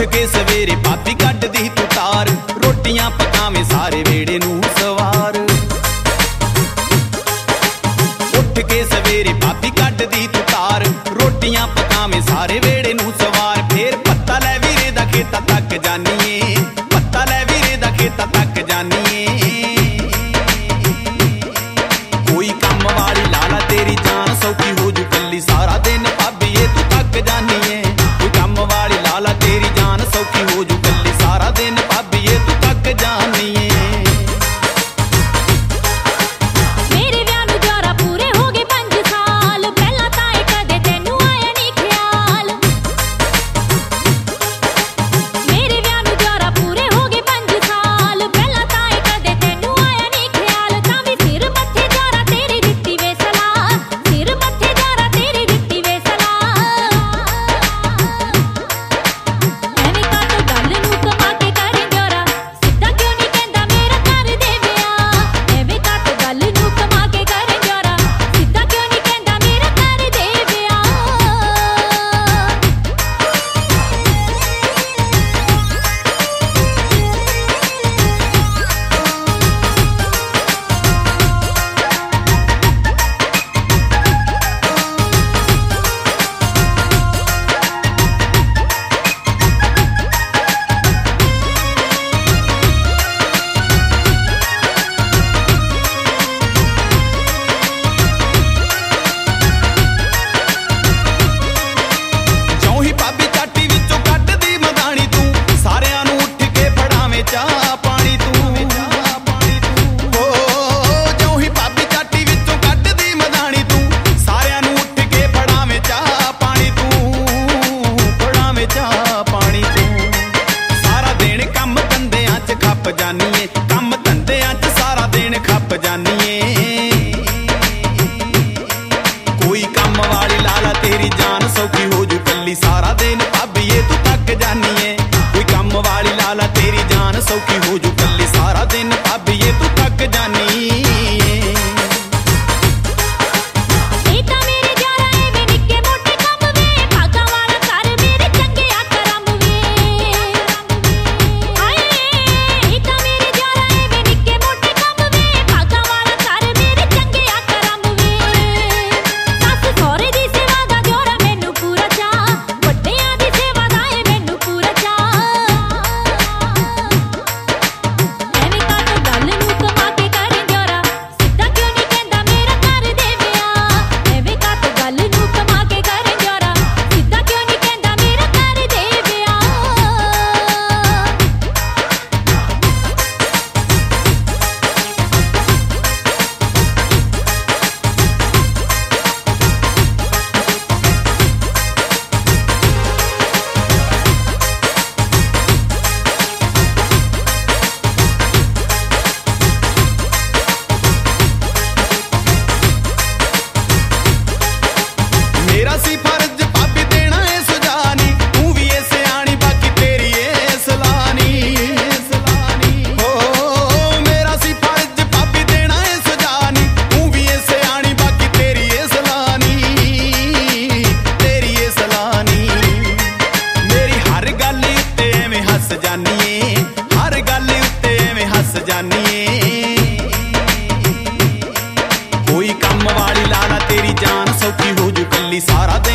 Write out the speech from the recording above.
ਉੱਠ ਕੇ ਸਵੇਰੇ ਭਾਬੀ ਕੱਢਦੀ ਤੂੰ ਤਾਰ, ਰੋਟੀਆਂ ਪਕਾਵੇਂ ਸਾਰੇ ਵੇੜੇ ਨੂੰ ਸਵਾਰ। ਉੱਠ ਕੇ ਸਵੇਰੇ ਭਾਬੀ ਕੱਢਦੀ ਤੂੰ ਤਾਰ, ਰੋਟੀਆਂ ਪਕਾਵੇਂ ਸਾਰੇ ਵੇੜੇ ਨੂੰ ਸਵਾਰ। ਫੇਰ ਪੱਤਾ ਲੈ ਵੀਰੇ ਦਾ ਖੇਤਾਂ ਤੱਕ ਜਾਨੀਏ, ਪੱਤਾ ਲੈ ਵੀਰੇ ਦਾ ਖੇਤਾਂ ਤੱਕ ਜਾਨੀਏ। ਕੋਈ ਕੰਮ ਵਾਲੀ ਲਾਲਾ ਤੇਰੀ ਜਾਨ ਸੌਖੀ ਹੋ ਜੂ ਕੱਲੀ, ਸਾਰਾ ਦਿਨ ਭਾਬੀਏ ਤੂੰ ਥੱਕ ਜਾਨੀਏ। ਕੋਈ ਕੰਮ ਵਾਲੀ ਲਾਲਾ ਤੇਰੀ ਜਾਨ ਸੌਖੀ ਹੋ ਜੂ ਕੱਲੀ, ਸਾਰਾ ਦਿਨ ਭਾਬੀਏ ਤੂੰ ਥੱਕ ਜਾਨੀਏ। ਜਾਨੀਏ ਕੰਮ ਧੰਦਿਆਂ 'ਚ ਸਾਰਾ ਦਿਨ ਖੱਪ ਜਾਨੀਏ। ਕੋਈ ਕੰਮ ਵਾਲੀ ਲਾਲਾ ਤੇਰੀ ਜਾਨ ਸੌਖੀ ਹੋ ਜੂ ਕੱਲੀ, ਸਾਰਾ ਦਿਨ ਭਾਬੀਏ ਤੂੰ ਥੱਕ ਜਾਨੀਏ। ਕੋਈ ਕੰਮ ਵਾਲੀ ਲਾਲਾ ਤੇਰੀ ਜਾਨ ਸੌਖੀ ਹੋ ਜੂ ਕੱਲੀ, ਸਾਰਾ ਦਿਨ ਭਾਬੀਏ ਤੂੰ ਥੱਕ ਜਾਨੀਏ। हर गल उत्ते एवें हस जानीए। कोई काम वाली लाला तेरी जान सौखी हो जू कली, सारा